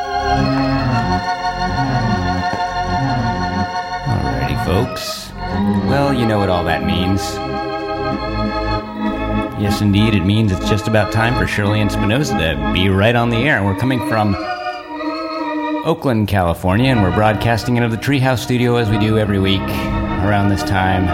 Alrighty, folks. Well, you know what all that means. Yes, indeed, it means it's just about time for Shirley and Spinoza to be right on the air. We're coming from Oakland, California, and we're broadcasting out of the Treehouse Studio as we do every week around this time.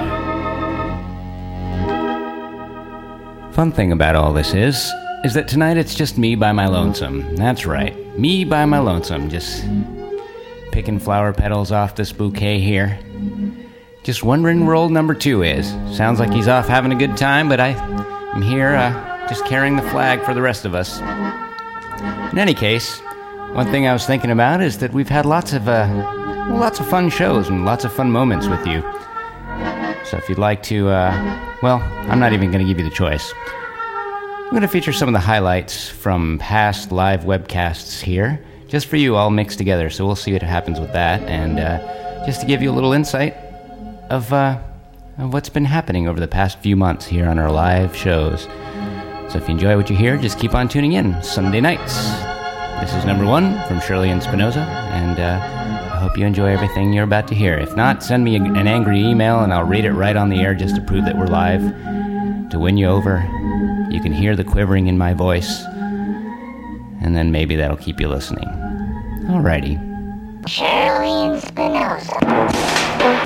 Fun thing about all this is that tonight it's just me by my lonesome. That's right, me by my lonesome, just picking flower petals off this bouquet here. Just wondering where old number 2 is. Sounds like he's off having a good time, but I'm here just carrying the flag for the rest of us. In any case, one thing I was thinking about is that we've had lots of fun shows and lots of fun moments with you. So if you'd like to, I'm not even going to give you the choice. I'm going to feature some of the highlights from past live webcasts here, just for you all mixed together, so we'll see what happens with that, and just to give you a little insight of what's been happening over the past few months here on our live shows. So if you enjoy what you hear, just keep on tuning in Sunday nights. This is number 1 from Shirley and Spinoza, and I hope you enjoy everything you're about to hear. If not, send me an angry email and I'll read it right on the air just to prove that we're live, to win you over. You can hear the quivering in my voice, and then maybe that'll keep you listening. Alrighty. Shirley and Spinoza.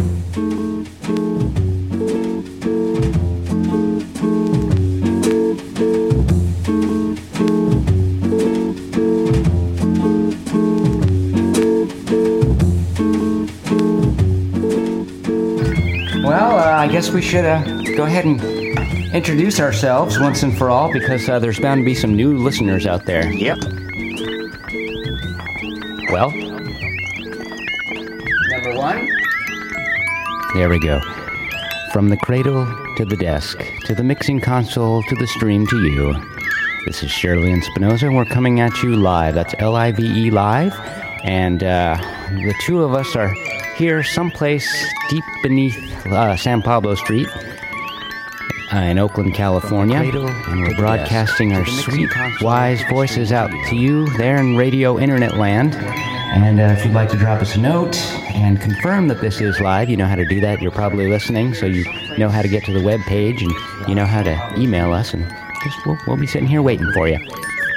I guess we should go ahead and introduce ourselves once and for all, because there's bound to be some new listeners out there. Yep. Well, number 1. There we go. From the cradle to the desk, to the mixing console, to the stream to you. This is Shirley and Spinoza, and we're coming at you live. That's Live, live. And the two of us are here someplace deep beneath San Pablo Street in Oakland, California, and we're broadcasting our sweet, wise voices out to you there in radio internet land. And if you'd like to drop us a note and confirm that this is live, you know how to do that. You're probably listening, so you know how to get to the web page, and you know how to email us, and just we'll be sitting here waiting for you.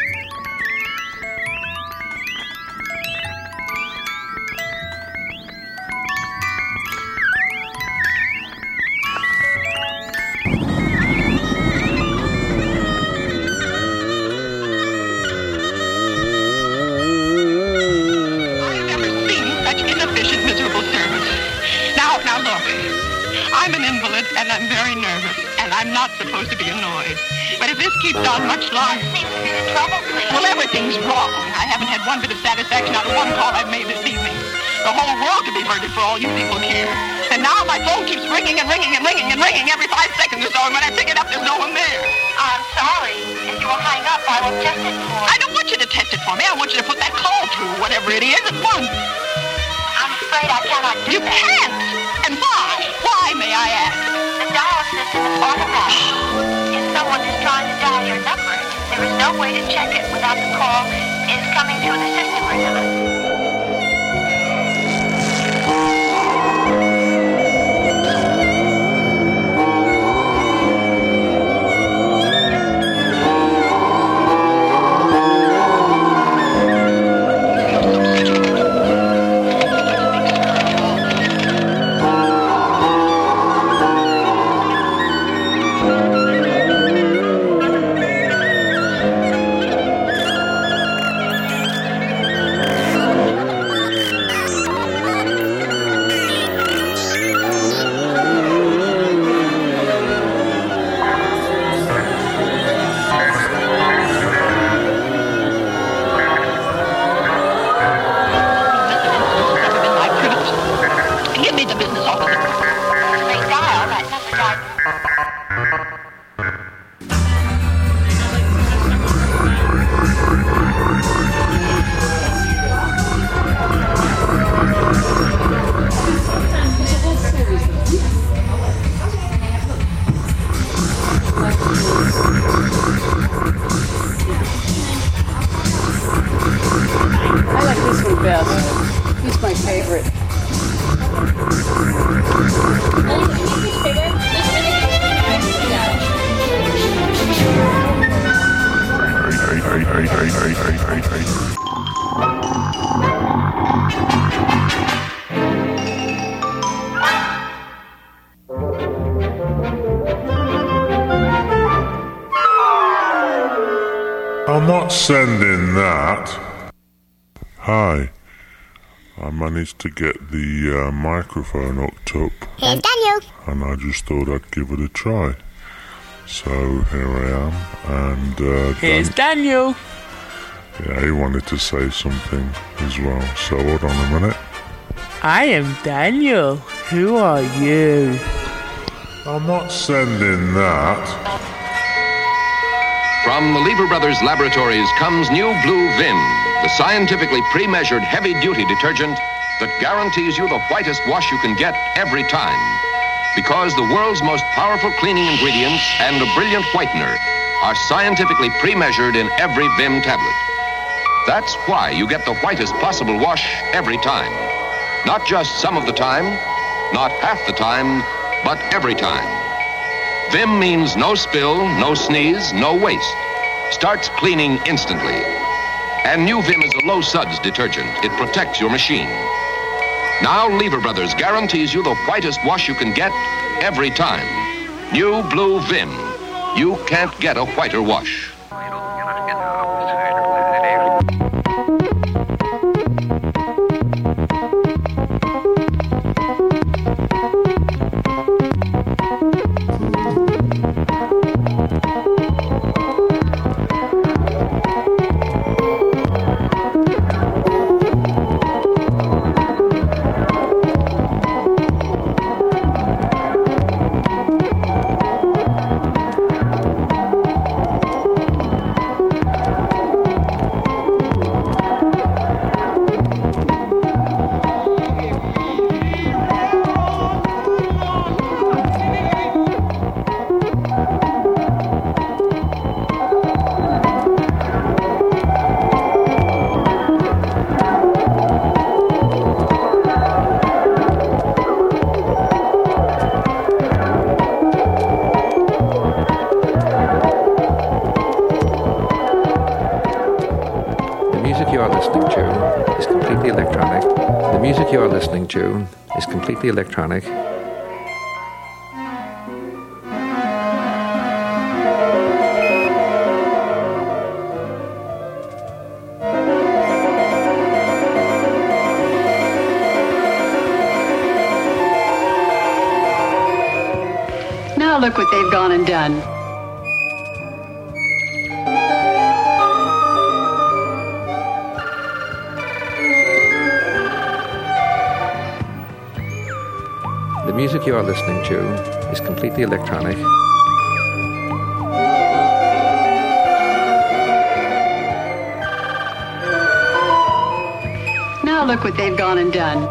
Supposed to be annoyed. But if this keeps on much longer... Well, everything's wrong. I haven't had one bit of satisfaction out of one call I've made this evening. The whole world could be murdered for all you people here. And now my phone keeps ringing and ringing and ringing and ringing every 5 seconds or so, and when I pick it up, there's no one there. I'm sorry. If you will hang up, I will test it for you. I don't want you to test it for me. I want you to put that call through, whatever it is, at once. I'm afraid I cannot do you that. You can't? And why? Why, may I ask? The dial system is automatic. If someone is trying to dial your number, there is no way to check it without the call is coming through the system or not. best. He's my favorite. I'm not sending that. Hi. I managed to get the microphone hooked up. Here's Daniel. And I just thought I'd give it a try. So here I am. And here's Daniel. Yeah, he wanted to say something as well. So hold on a minute. I am Daniel. Who are you? I'm not sending that. From the Lever Brothers Laboratories comes new Blue Vim, the scientifically pre-measured heavy-duty detergent that guarantees you the whitest wash you can get every time. Because the world's most powerful cleaning ingredients and a brilliant whitener are scientifically pre-measured in every Vim tablet. That's why you get the whitest possible wash every time. Not just some of the time, not half the time, but every time. Vim means no spill, no sneeze, no waste. Starts cleaning instantly. And new Vim is a low suds detergent. It protects your machine. Now Lever Brothers guarantees you the whitest wash you can get every time. New Blue Vim. You can't get a whiter wash. To is completely electronic. Now look what they've gone and done. The music you are listening to is completely electronic. Now look what they've gone and done.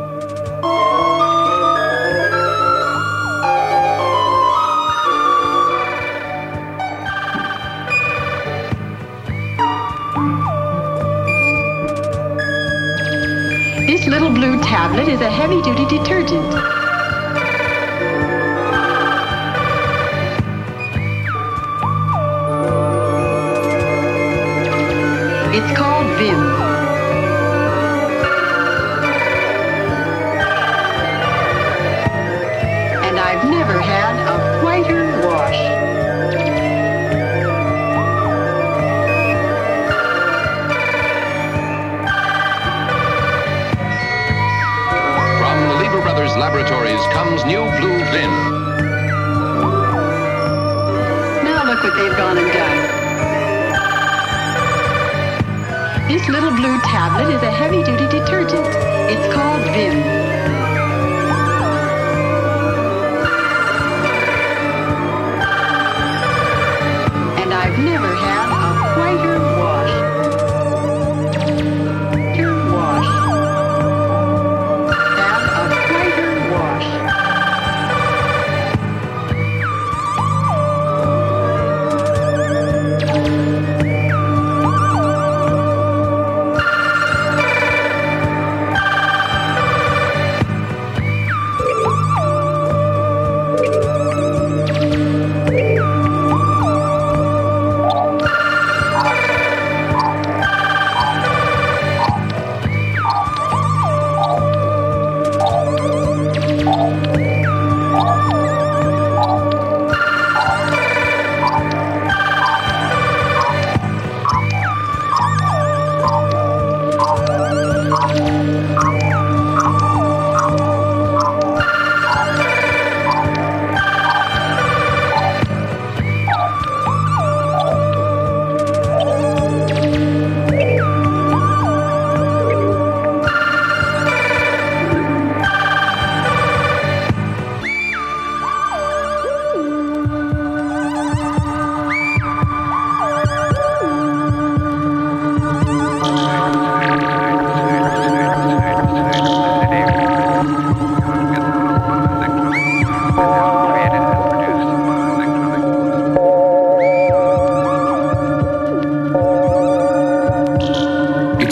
This little blue tablet is a heavy-duty detergent. It's called Vim. And I've never had a whiter wash. From the Lever Brothers Laboratories comes new Blue Vim. Now look what they've gone and done. This little blue tablet is a heavy-duty detergent. It's called Vim. And I've never had a whiter wash. Whiter wash. Have a whiter wash.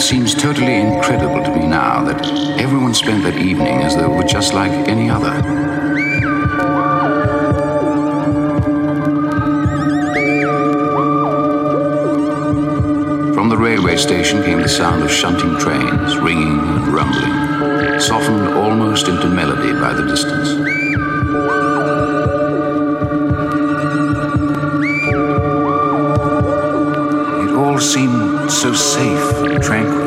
seems totally incredible to me now that everyone spent that evening as though it were just like any other. From the railway station came the sound of shunting trains, ringing and rumbling, softened almost into melody by the distance. It all seemed so safe and tranquil.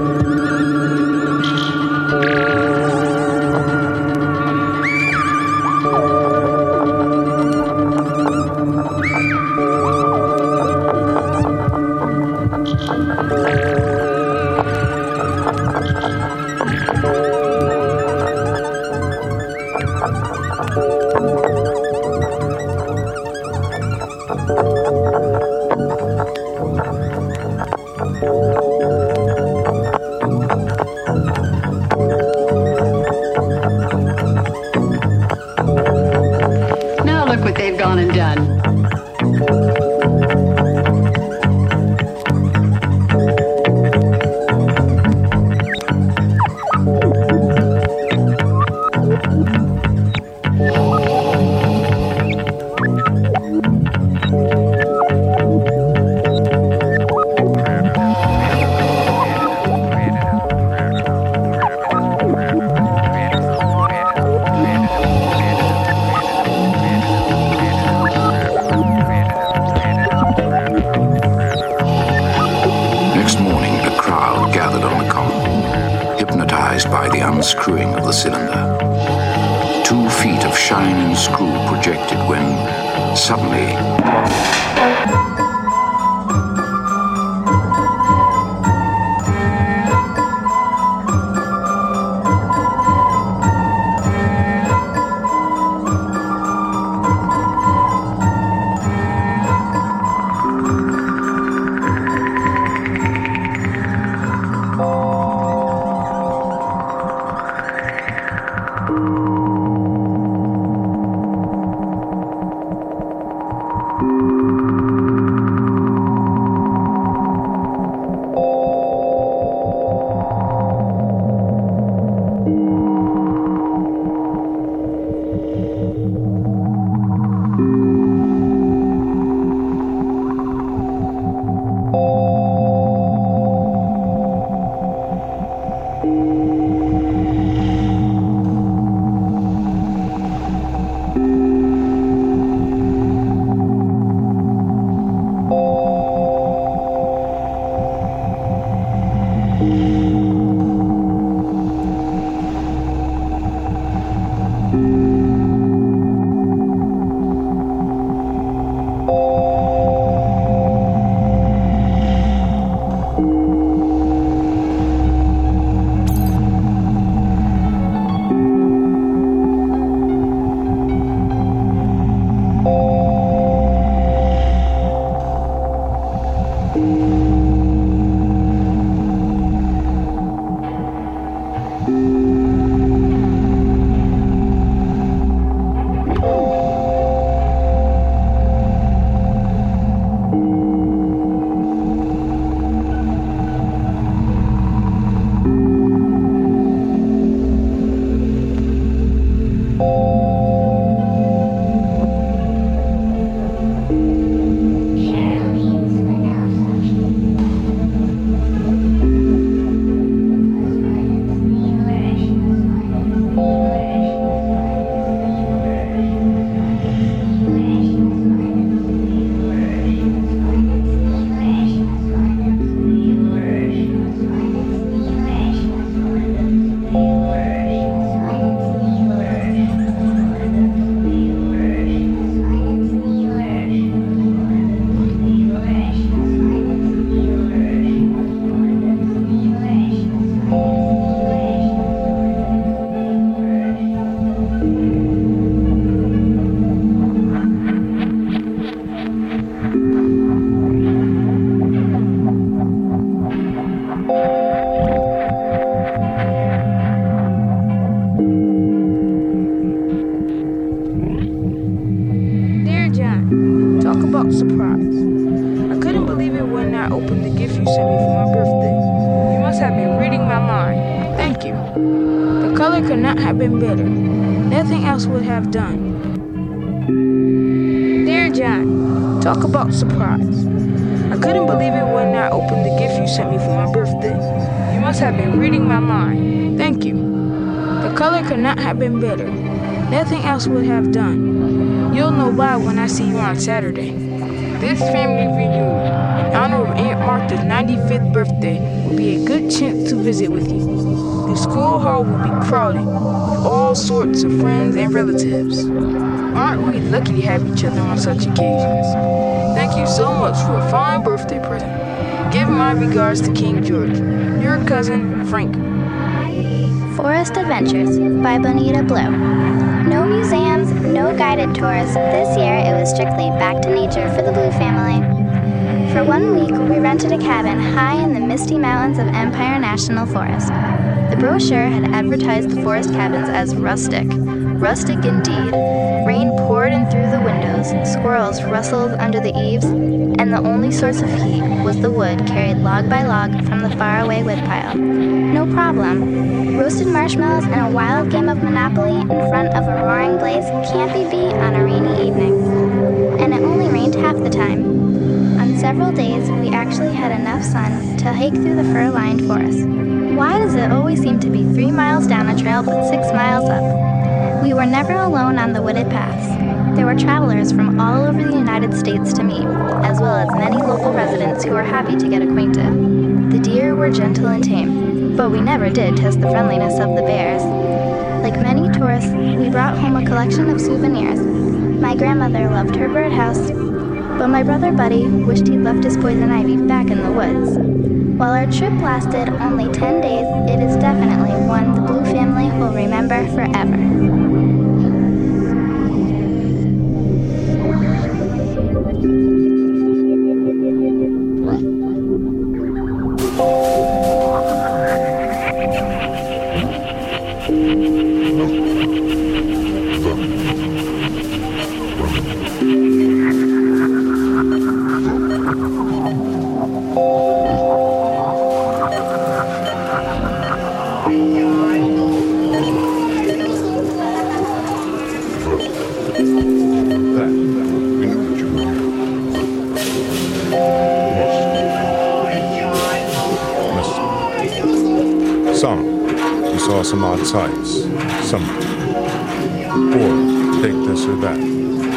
Now look what they've gone and done. By the unscrewing of the cylinder. 2 feet of shining screw projected when suddenly have been reading my mind. Thank you. The color could not have been better. Nothing else would have done. Dear John, talk about surprise. I couldn't believe it when I opened the gift you sent me for my birthday. You must have been reading my mind. Thank you. The color could not have been better. Nothing else would have done. You'll know why when I see you on Saturday. This family reunion, in honor of Aunt Martha's 95th birthday, will be a good chance to visit with you. The school hall will be crowded with all sorts of friends and relatives. Aren't we lucky to have each other on such occasions? Thank you so much for a fine birthday present. Give my regards to King George. Your cousin, Frank. Forest Adventures by Bonita Blue. No museums, no guided tours. This year it was strictly back to nature for the Blue family. For 1 week, we rented a cabin high in the misty mountains of Empire National Forest. The brochure had advertised the forest cabins as rustic. Rustic indeed. Rain poured in through the windows, squirrels rustled under the eaves, and the only source of heat was the wood carried log by log from the faraway woodpile. No problem. Roasted marshmallows and a wild game of Monopoly in front of a roaring blaze can't be beat on a rainy evening. And it only rained half the time. On several days, we actually had enough sun to hike through the fir-lined forest. Why does it always seem to be 3 miles down a trail but 6 miles up? We were never alone on the wooded paths. There were travelers from all over the United States to meet, as well as many local residents who were happy to get acquainted. The deer were gentle and tame, but we never did test the friendliness of the bears. Like many tourists, we brought home a collection of souvenirs. My grandmother loved her birdhouse, but my brother Buddy wished he'd left his poison ivy back in the woods. While our trip lasted only 10 days, it is definitely one the Blue family will remember forever. Some odd sights, some, or take this or that.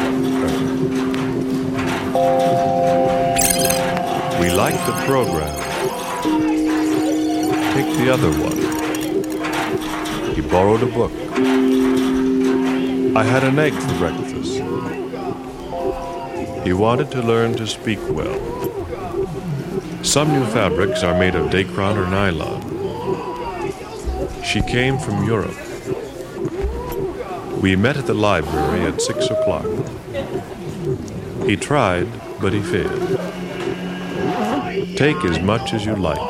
We like the program. Take the other one. He borrowed a book. I had an egg for breakfast. He wanted to learn to speak well. Some new fabrics are made of dacron or nylon. She came from Europe. We met at the library at 6 o'clock. He tried, but he failed. Take as much as you like.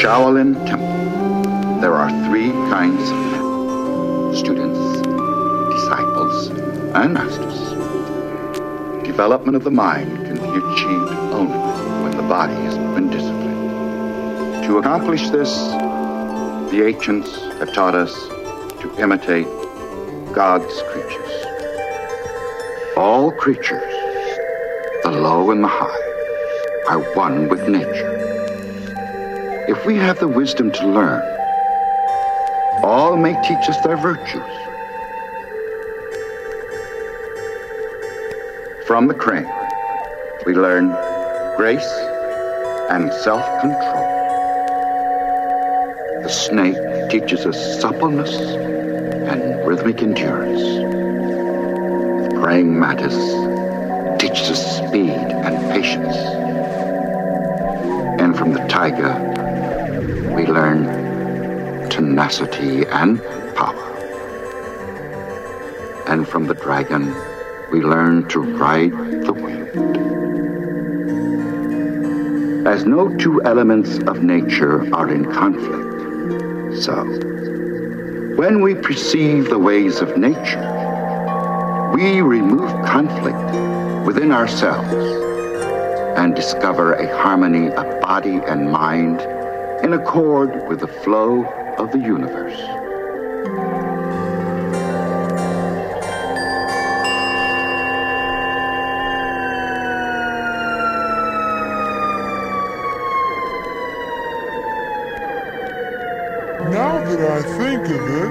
Shaolin Temple, there are three kinds of men: students, disciples, and masters. Development of the mind can be achieved only when the body has been disciplined. To accomplish this, the ancients have taught us to imitate God's creatures. All creatures, the low and the high, are one with nature. If we have the wisdom to learn, all may teach us their virtues. From the crane, we learn grace and self-control. The snake teaches us suppleness and rhythmic endurance. The praying mantis teaches us speed and patience. And from the tiger, we learn tenacity and power. And from the dragon, we learn to ride the wind. As no two elements of nature are in conflict, so when we perceive the ways of nature, we remove conflict within ourselves and discover a harmony of body and mind in accord with the flow of the universe. Now that I think of it,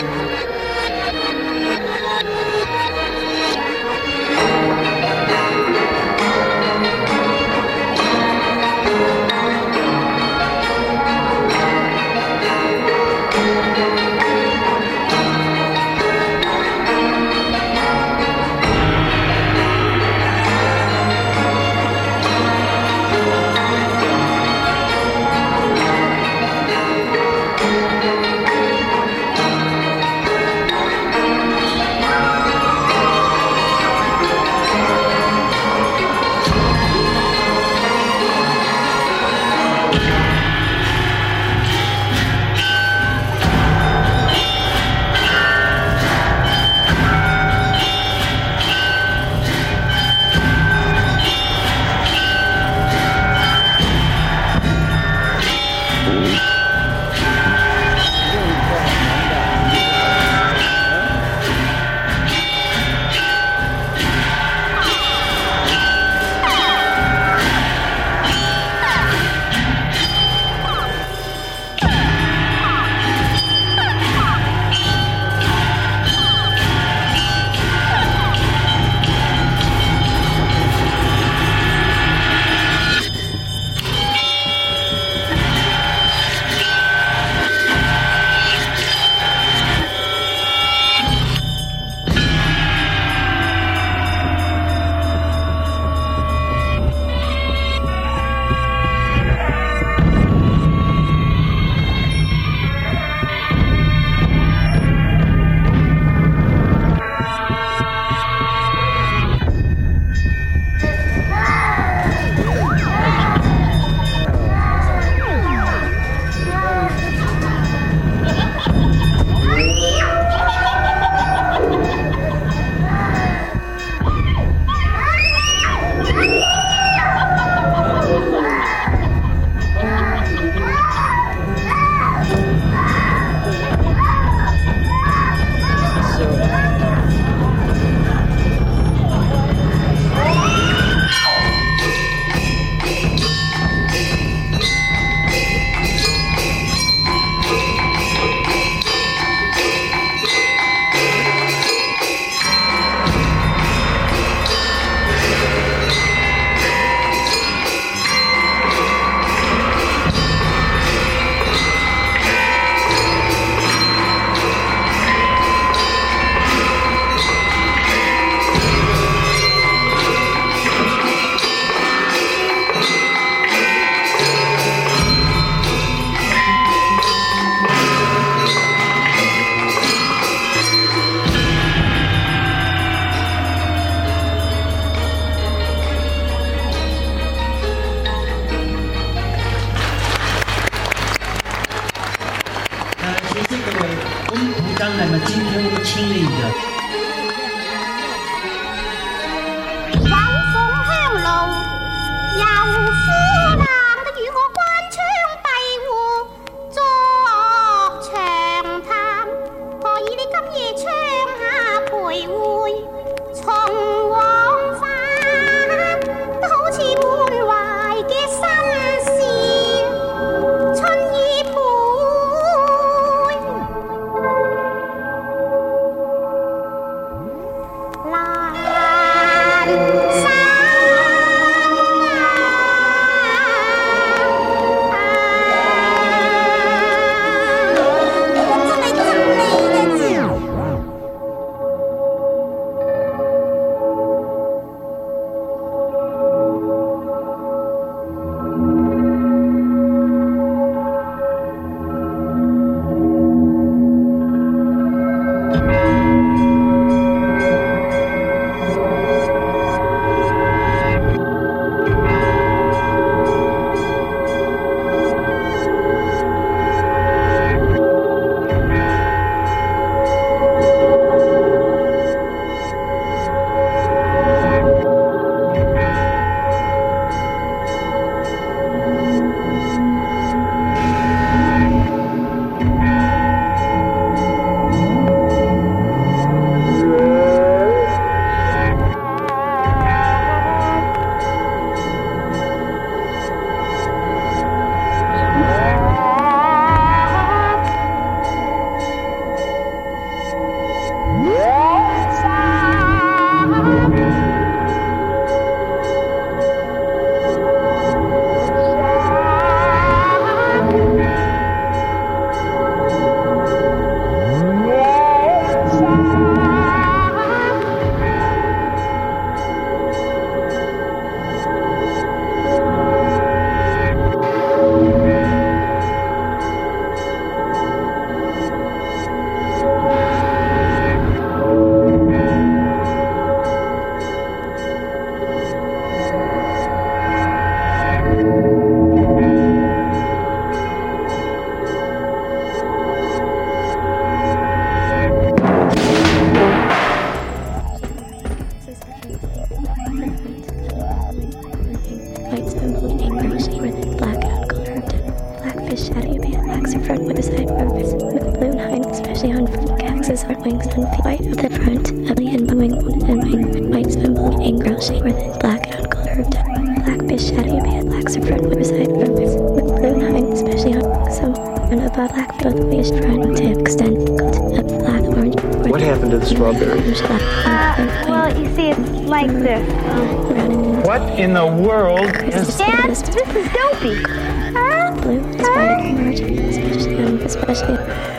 are wings and white at the front, ugly and wing and white symbol and ground shape with black and curved black fish shadowy band blacks are front with side with blue line, especially on some and above black with fish front to extend up black orange. What happened to the strawberry? Well, you see, it's like this. What in the world is... Dad, this is dopey. Blue is white and orange, especially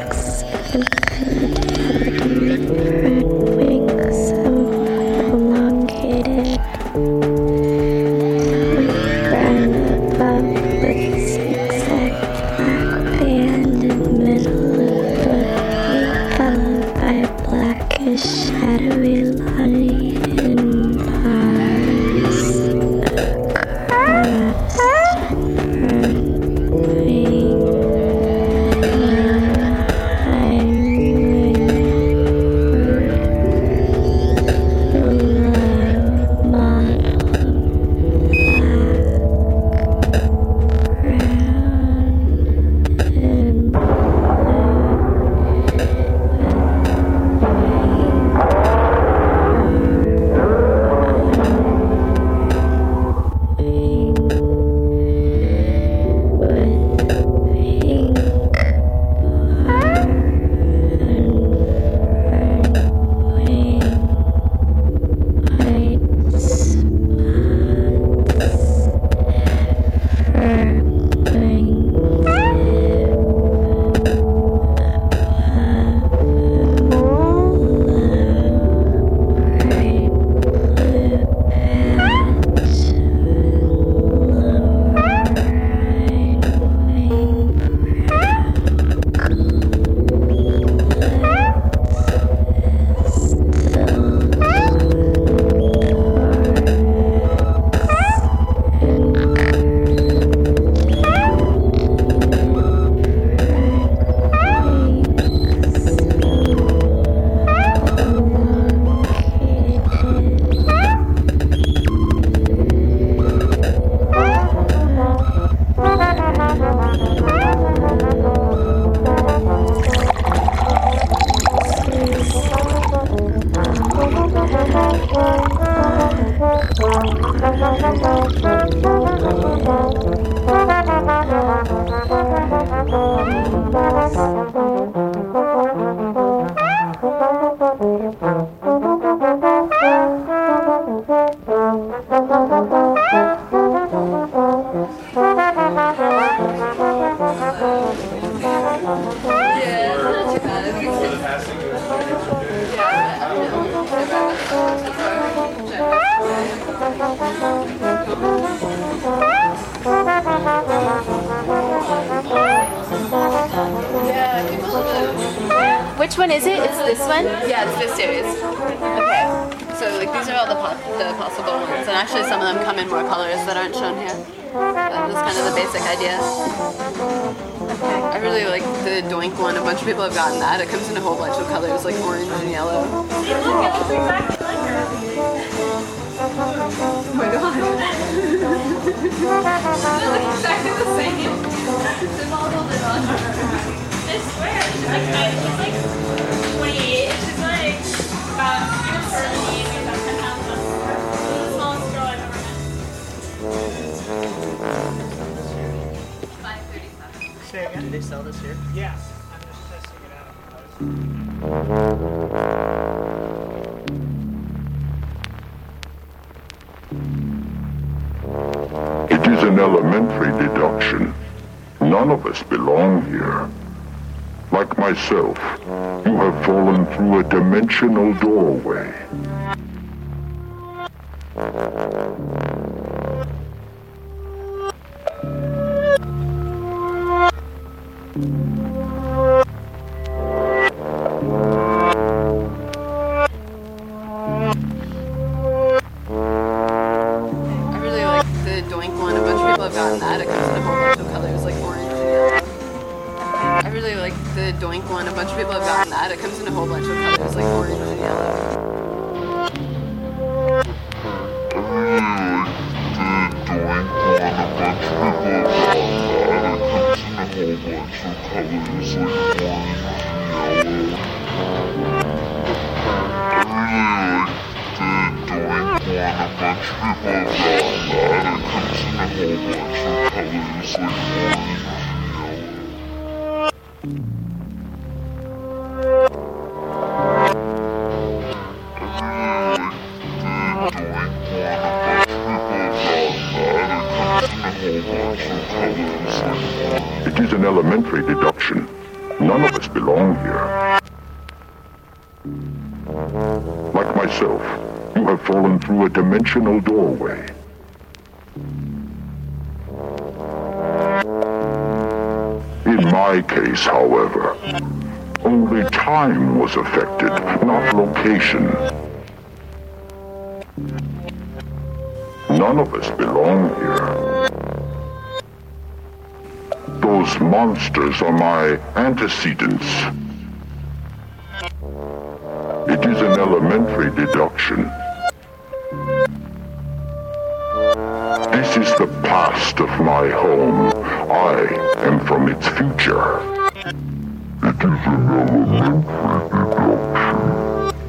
wings, elongated, brown above with zigzag black band in the middle of the wing, followed by a blackish shadowy line and bars across her wing. Which one is it? It's this one? Yeah, it's this series. Okay. So like these are all the possible ones, and actually some of them come in more colors that aren't shown here. That's kind of the basic idea. Okay. I really like the Doink one. A bunch of people have gotten that. It comes in a whole bunch of colors, like orange and yellow. Oh my god. They look exactly the same. They've all holding on. I swear, she's like 28. She's like about 30 and about 10 pounds less. She's the smallest girl I've ever met. $5.37. Say again? Do they sell this here? Yeah. I'm just testing it out. It is an elementary deduction. None of us belong here. Like myself, you have fallen through a dimensional doorway. I really like the Doink one. A bunch of people have gotten that. It comes in a whole bunch of colors, like orange and yellow. I really like the Doink one. A bunch of people have gotten that. It comes in a whole bunch of colors, like orange and yellow. Colors like orange and yellow. It is an elementary deduction. None of us belong here. Like myself, you have fallen through a dimensional doorway. In my case, however, only time was affected, not location. None of us belong here. Those monsters are my antecedents. It is an elementary deduction. This is the past of my home. I am from its future. It is an elementary deduction.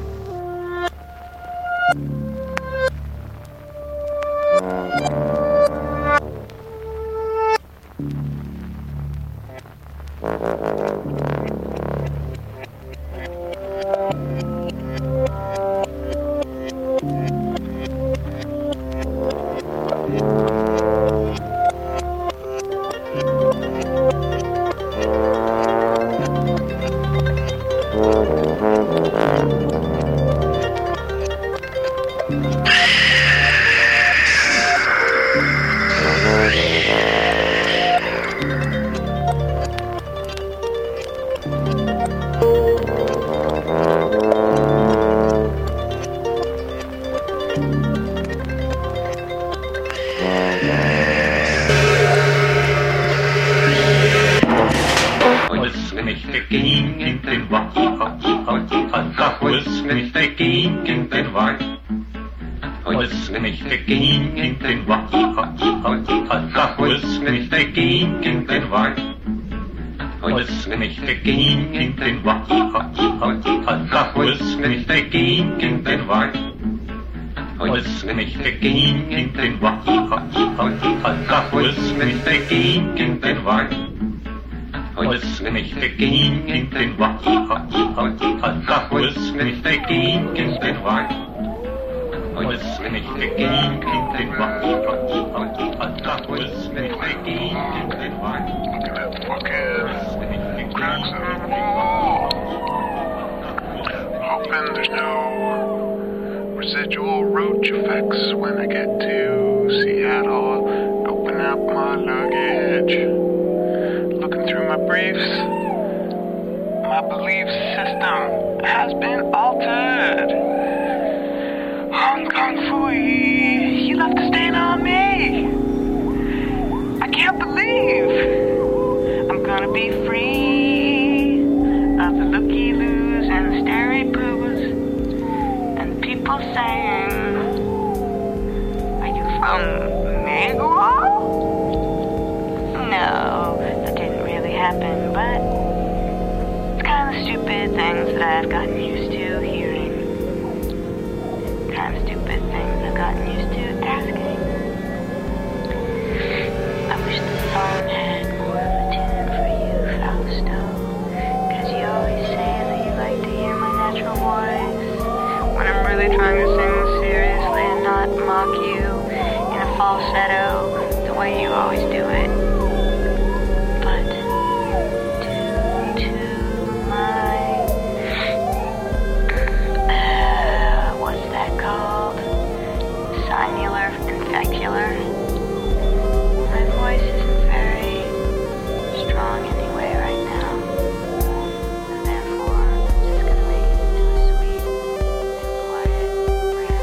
Hoping there's no residual roach effects when I get to Seattle. Open up my luggage, looking through my briefs. My belief system has been altered. Hong Kong Fooey, you left a stain on me. I can't believe I'm gonna be free of the looky-loos and the stary-poos and people saying, are you from Megawal? No, that didn't really happen, but it's kind of stupid things that I've gotten used to hearing. Kind of stupid things I've gotten used to asking. I wish the song had more of a tune for you, Fausto. Cause you always say that you like to hear my natural voice when I'm really trying to sing seriously and not mock you in a falsetto the way you always do it. But to my what's that called? Sinular, convecular. My voice isn't very strong anyway right now. And therefore, I'm just gonna make it into a sweet and quiet rap.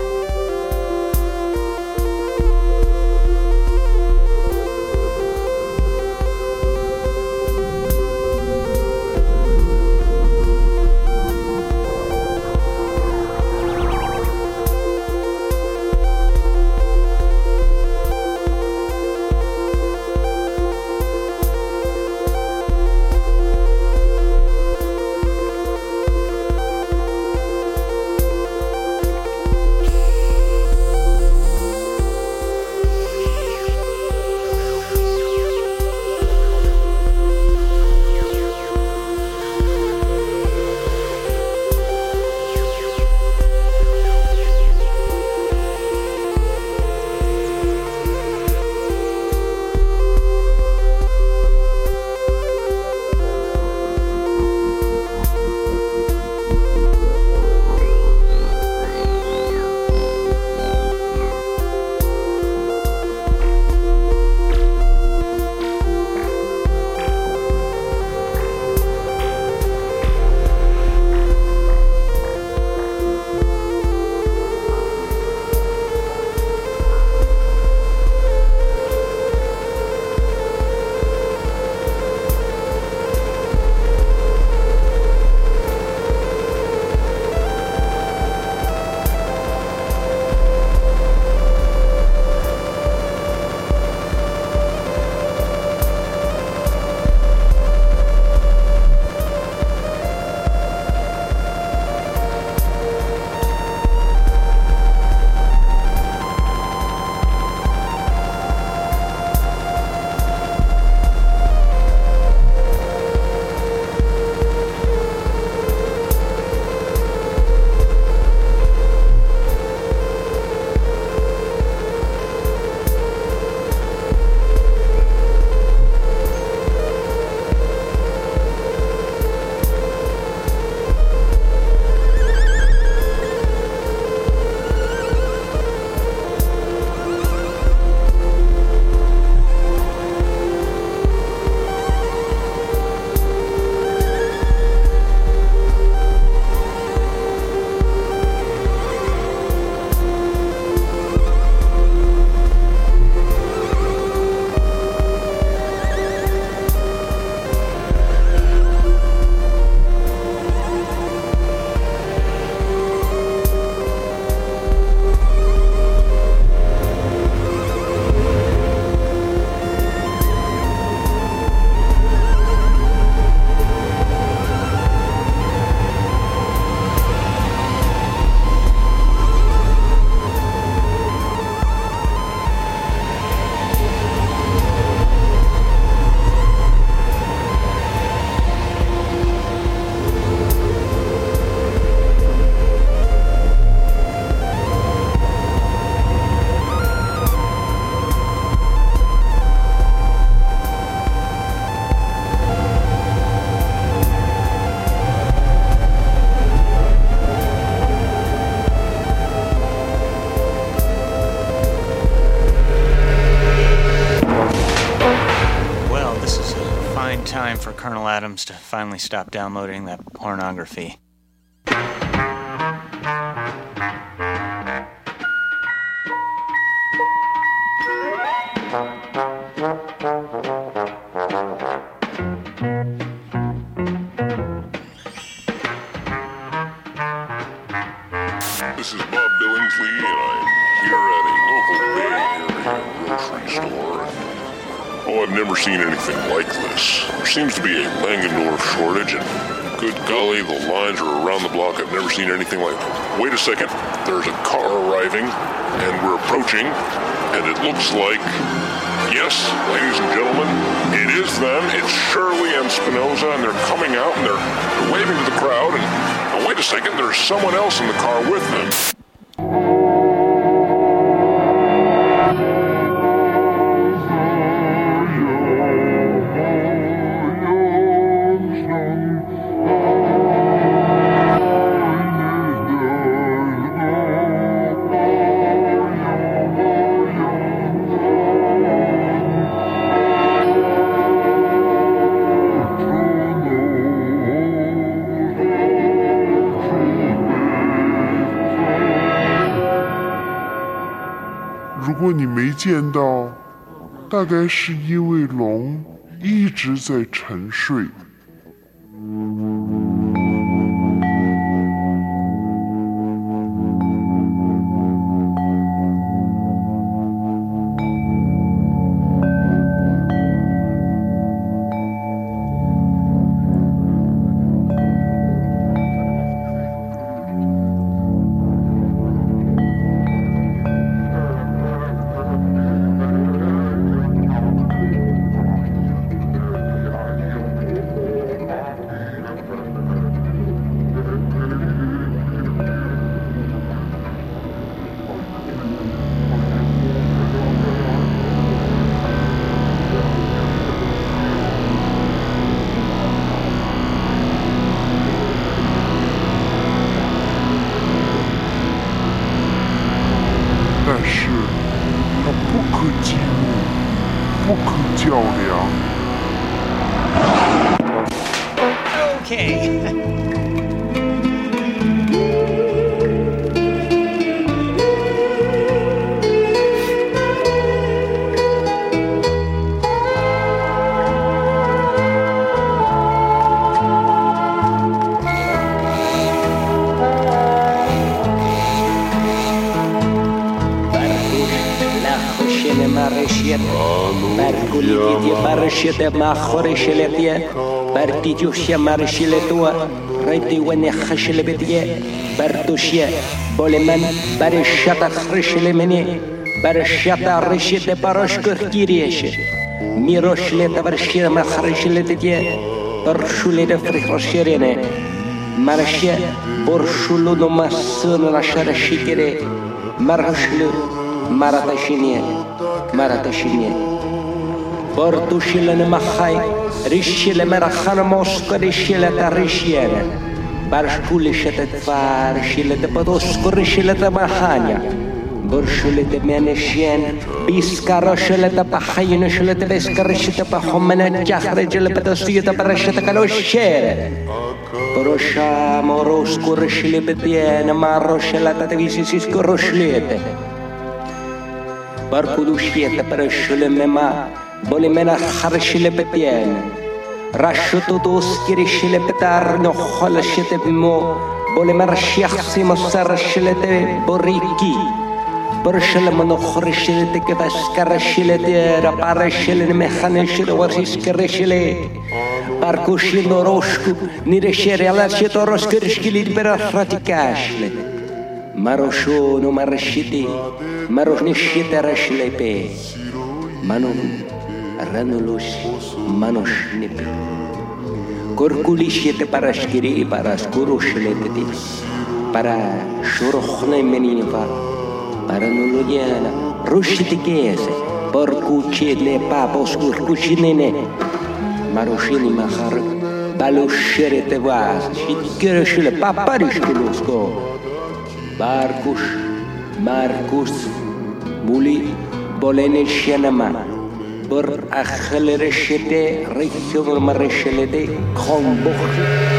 Colonel Adams to finally stop downloading that pornography. This is Bob Billingsley, and I'm here at a local Bay Area grocery store. Oh, I've never seen anything like this. There seems to be a Langendorf shortage, and good golly, the lines are around the block. I've never seen anything like it. Wait a second. There's a car arriving, and we're approaching, and it looks like, yes, ladies and gentlemen, it is them. It's Shirley and Spinoza, and they're coming out, and they're waving to the crowd, and oh, wait a second, there's someone else in the car with them. 如果你没见到，大概是因为龙一直在沉睡。但是它不可激怒，不可较量。 Okay. Barculiti parashete makhoresheletie bartitushia marsheletua reti wene khashelebetie bartushia boleman barashata khreshelemene barashata reshete parashkurkirieshe miroshleta barshira makhresheletie barshulete frikhrosherene marashia borshuluno masuna rasharashikere marashlu maratashine Bortushilene Mahai, Rishile Marachana Mosca, Rishile Tarishiene, Barshkulishet Far, Shile de Podosco, Rishile de Mahania, Borshule de Meneshen, Biscaroshele de Pahayin, Shile de Vescarishita Pahomene, Jahregele Pedosita Parasheta Caloshere, Borosha Morosco, Rishile Betiene, Maroshela Tavisis Coroshlete. Barkudushete parashule mema bolimena kharshile petien rashutus kirishile petar no kholashete mo bolimer shakhsi musarshilete boriki barshile mono kharshilete kebaskarshile ra parashile mekhanishile warsis kirishile barkushino roshku nireshere ala chetoros kirishkili beratratikashle Marosho no marashiti, marošnishite rashlepe, manum ranulus manosnipe. Korkulishite parashkiri paraskurushlete, para shorochne meninva, para nulujana, rushtikese, porkuchile papos kurkuchinene, maroshini mahar, balusherete vas, shitkershile paparishkulusko. Marcus, Muli, Bolene Shenama, bur achillerishede reichur marishede khombuch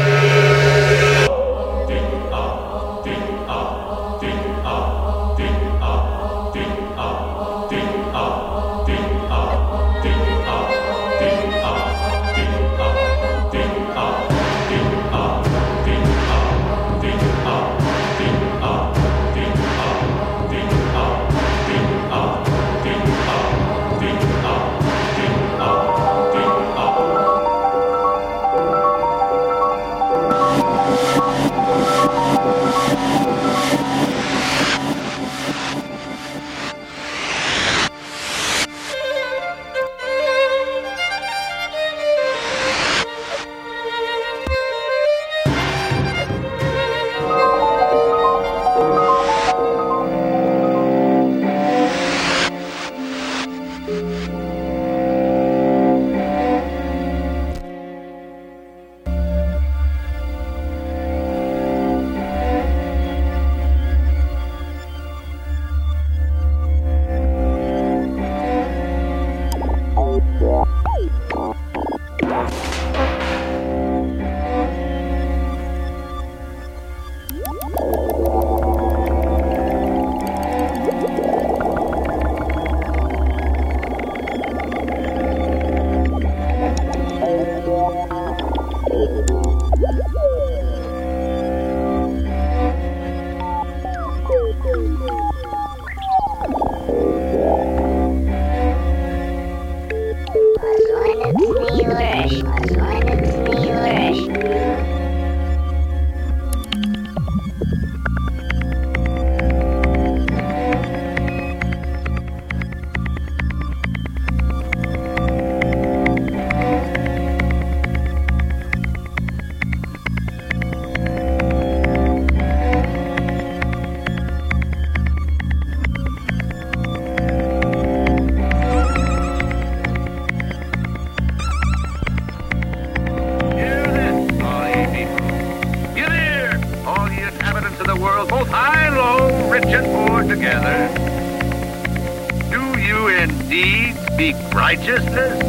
righteousness?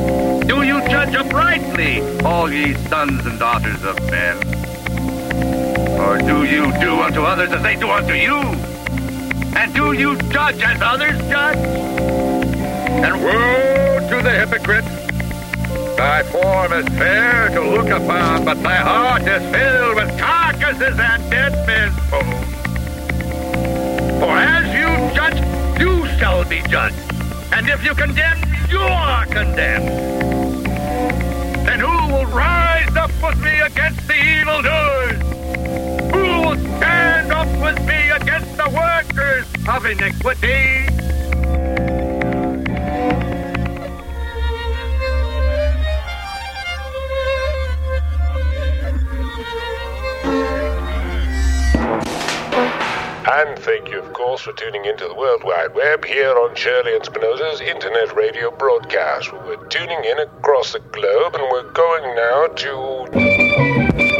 Do you judge uprightly, all ye sons and daughters of men? Or do you do unto others as they do unto you? And do you judge as others judge? And woe to the hypocrite! Thy form is fair to look upon, but thy heart is filled with carcasses and dead men's bones. For as you judge, you shall be judged. And if you condemn, you are condemned. Then who will rise up with me against the evildoers? Who will stand up with me against the workers of iniquity? And thank you, of course, for tuning into the World Wide Web here on Shirley and Spinoza's internet radio broadcast. We're tuning in across the globe, and we're going now to...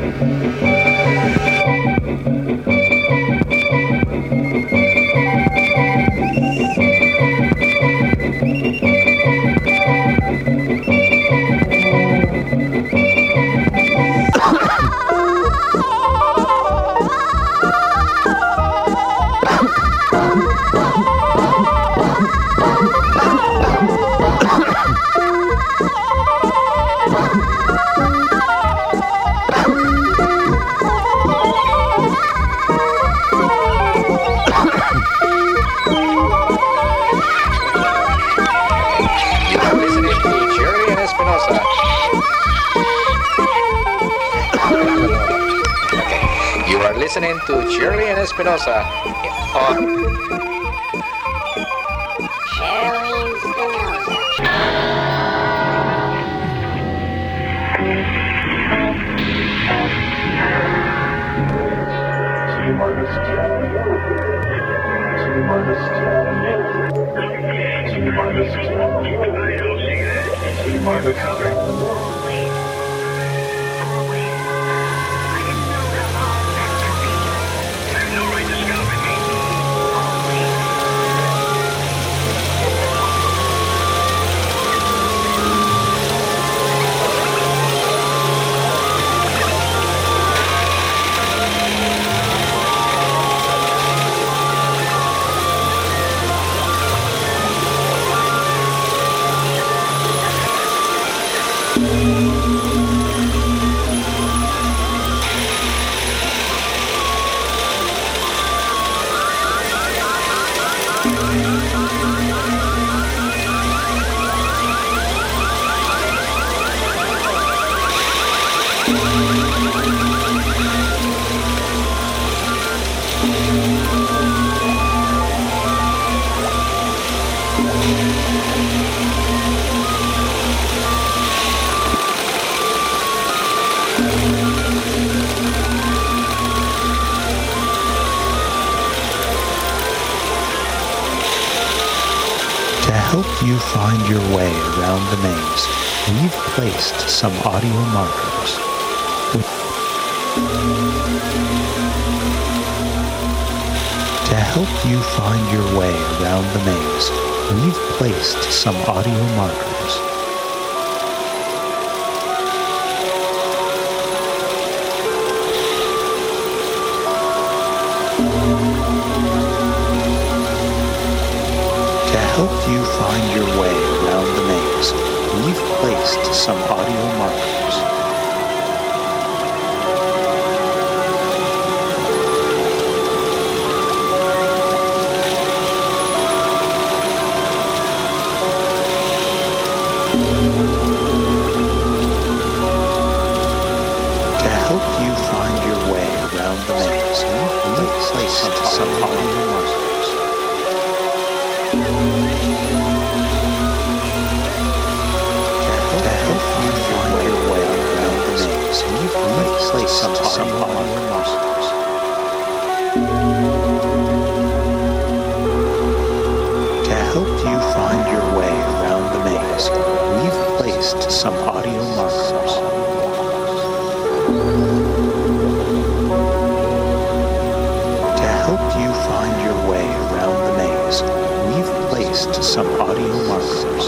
Listening to Shirley and Espinosa on Shirley and Espinosa. help you find your way around the maze, we've placed some audio markers. To help you find your way around the maze, we've placed some audio markers. To help you find your way around the maze, we've placed some audio markers. To help you find your way around the maze, we've placed some audio markers. Some audio markers. To help you find your way around the maze, we've placed some audio markers. To help you find your way around the maze, we've placed some audio markers.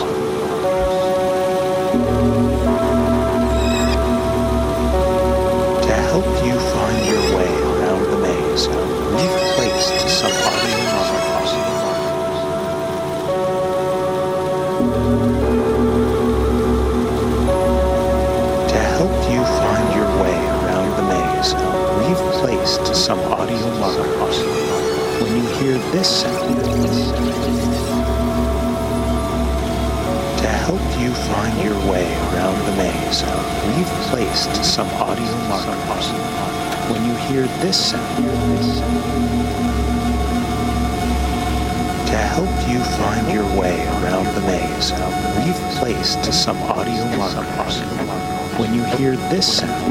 To help you find your way around the maze, we've placed some audio markers. To help you find your way around the maze, we've placed some audio markers. When you hear this sound, to help you find your way around the maze, we've placed some audio markers. When you hear this sound, to help you find your way around the maze, we've placed some audio markers. When you hear this sound,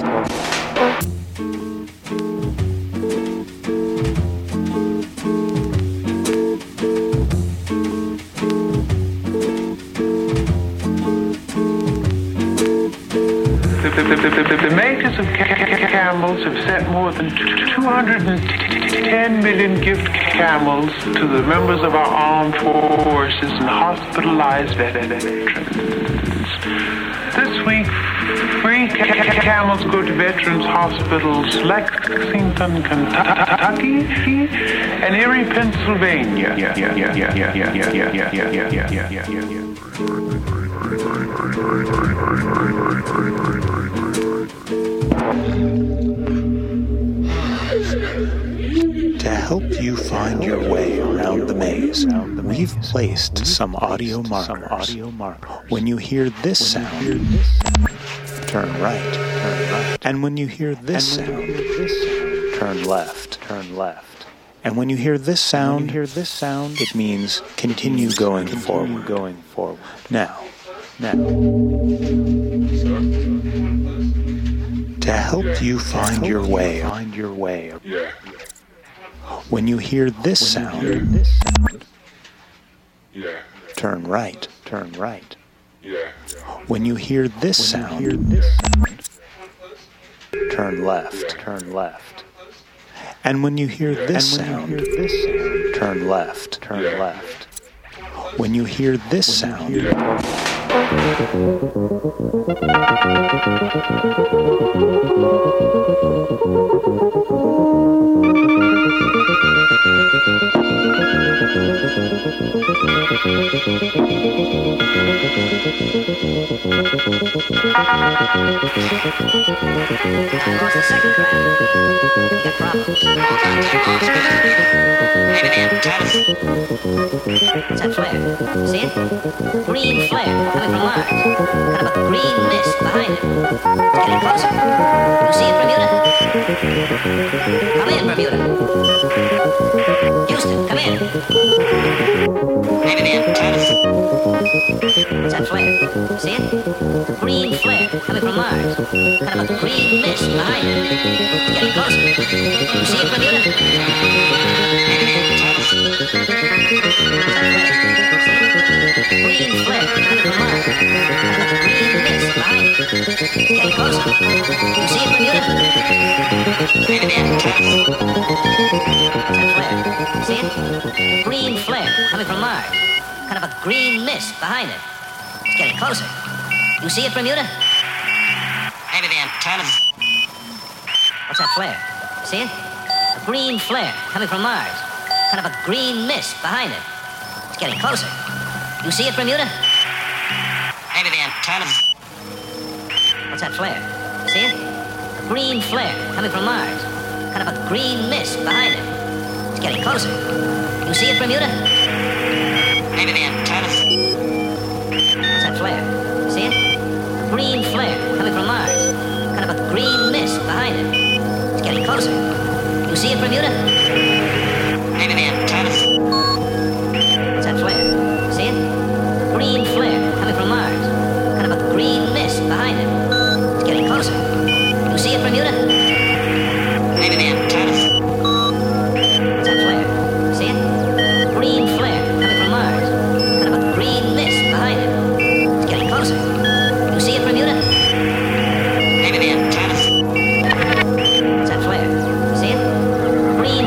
The makers of camels have sent more than 210 million gift camels to the members of our armed forces and hospitalized veterans. This week, free camels go to veterans hospitals Lexington, Kentucky, and Erie, Pennsylvania. To help you find your way around the maze, we've placed some audio markers. When you hear this sound, turn right. And when you hear this sound, turn left. And when you hear this sound, it means continue going forward. Now. To help you find your way. When you hear this sound, turn right. When you hear this sound, turn left. And when you hear this sound, turn left. When you hear this sound, It's that flare. See it? Green flare coming from Mars. Kind of a green mist behind it. It's getting closer. You see it, Bermuda? Come in, Bermuda. Houston, come in. Maybe man, Titus. It's that flare. See it? Green flare coming from Mars. Kind of a green mist behind it. It's getting closer. You see it, Bermuda? Maybe man, Titus. It's that flare. See it? coming from Mars. Kind of a green mist behind it. It's getting closer. You see it, Bermuda? Maybe the antenna. What's that flare? See it? A green flare coming from Mars. Kind of a green mist behind it. It's getting closer. You see it, Bermuda? Maybe the antenna. What's that flare? See it? A green flare coming from Mars. Kind of a green mist behind it. It's getting closer. You see it, Bermuda? Maybe the antenna. What's that flare? See it? A green flare coming from Mars. Kind of a green mist behind it. It's getting closer. You see it, Bermuda? Maybe the antenna. What's that flare? See it? A green flare coming from Mars. Kind of a green mist behind it. It's getting closer. You see it, Bermuda? Maybe the antenna. What's that flare? See it? A green flare coming from Mars. Kind of a green mist behind it. It's getting closer. You see it, Bermuda? Maybe the antenna. What's that flare? See it? A green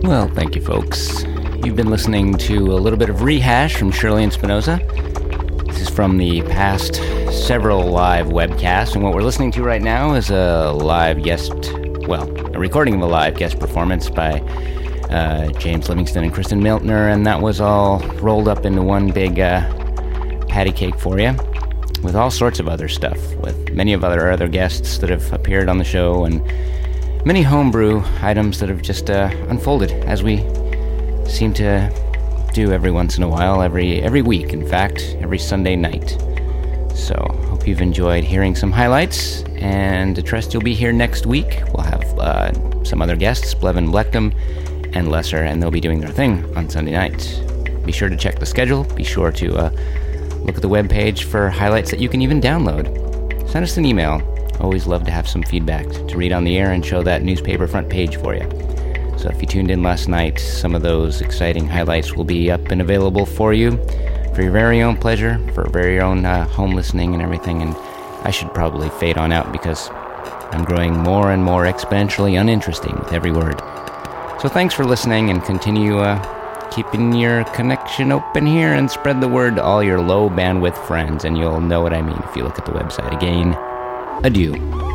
Well, thank you, folks. You've been listening to a little bit of Rehash from Shirley and Spinoza. This is from the past several live webcasts, and what we're listening to right now is a recording of a live guest performance by James Livingston and Kristen Miltner, and that was all rolled up into one big patty cake for you, with all sorts of other stuff, with many of other guests that have appeared on the show, and many homebrew items that have just unfolded, as we seem to do every once in a while, every week, in fact, every Sunday night. So, hope you've enjoyed hearing some highlights, and I trust you'll be here next week. We'll have some other guests, Blevin Blectum and Lesser, and they'll be doing their thing on Sunday night. Be sure to check the schedule. Be sure to look at the webpage for highlights that you can even download. Send us an email. Always love to have some feedback to read on the air and show that newspaper front page for you. So if you tuned in last night, some of those exciting highlights will be up and available for you, for your very own pleasure, for very own home listening and everything. And I should probably fade on out because I'm growing more and more exponentially uninteresting with every word. So thanks for listening, and continue keeping your connection open here, and spread the word to all your low bandwidth friends, and you'll know what I mean if you look at the website again. Adieu.